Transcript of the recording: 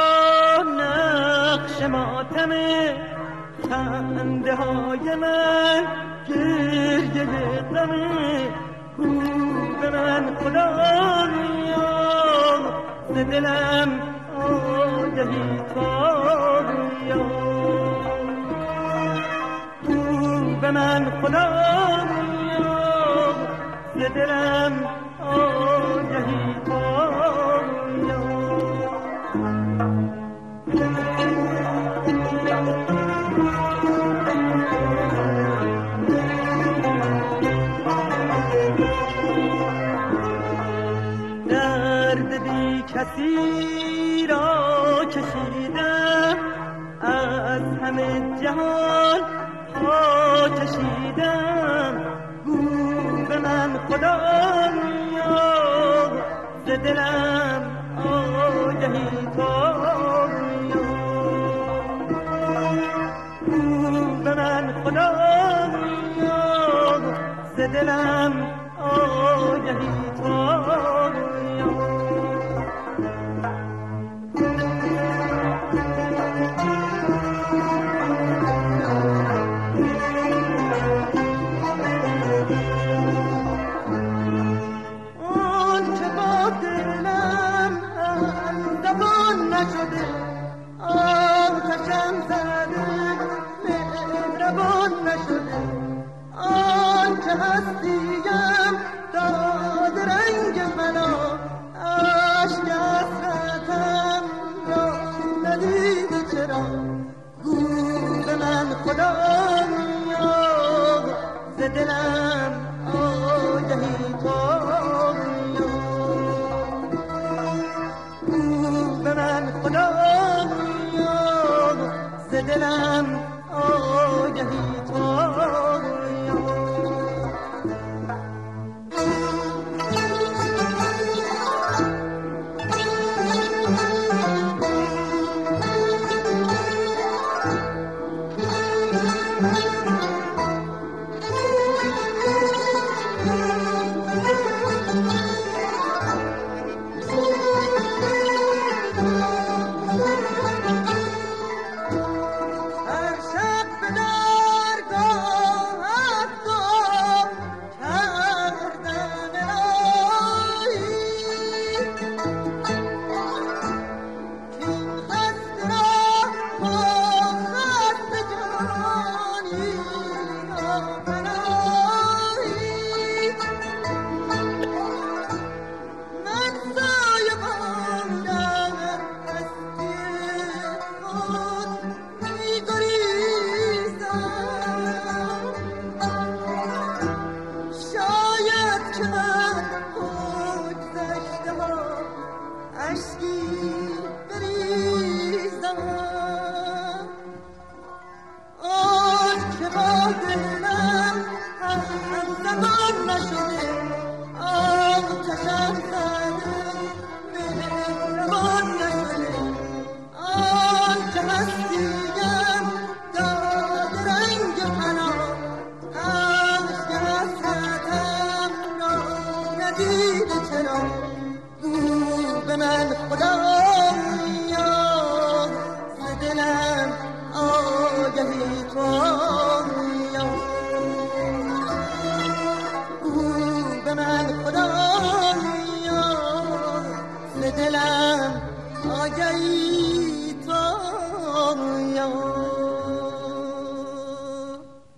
نقش ماتم خنده های من گریه غمه کو به من خدایا ز دلم آگهی تابیا کو به من خدایا ز دلم آگهی تابیا درد بی کسی را کشیدم از همه جهان ها کشیدم گو به من خدایا ز دلم آگهی تابیا گو به من خدایا ز دلم آگهی تابیا نشده آتشم زده مهربان نشده آنچه هستیم داد رنگ منو عشق حسرتم را ندیدی چرا گو به من خدایا ز دلم آگهی تابیا به من خدایا ز دلم آگهی تابیا